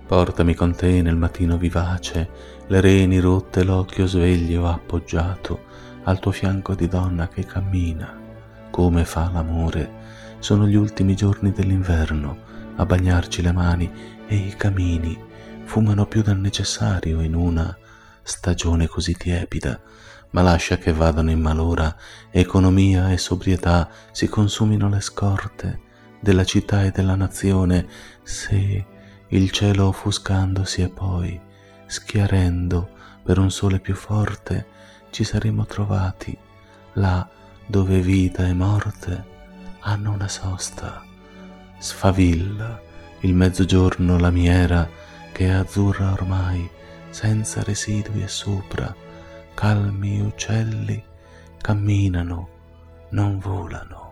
Portami con te nel mattino vivace, le reni rotte, l'occhio sveglio appoggiato al tuo fianco di donna che cammina, come fa l'amore. Sono gli ultimi giorni dell'inverno, a bagnarci le mani, e i camini fumano più del necessario in una stagione così tiepida, ma lascia che vadano in malora economia e sobrietà, si consumino le scorte della città e della nazione, se il cielo offuscandosi e poi schiarendo per un sole più forte ci saremo trovati là dove vita e morte hanno una sosta. Sfavilla il mezzogiorno lamiera che è azzurra ormai senza residui, e sopra calmi uccelli camminano, non volano.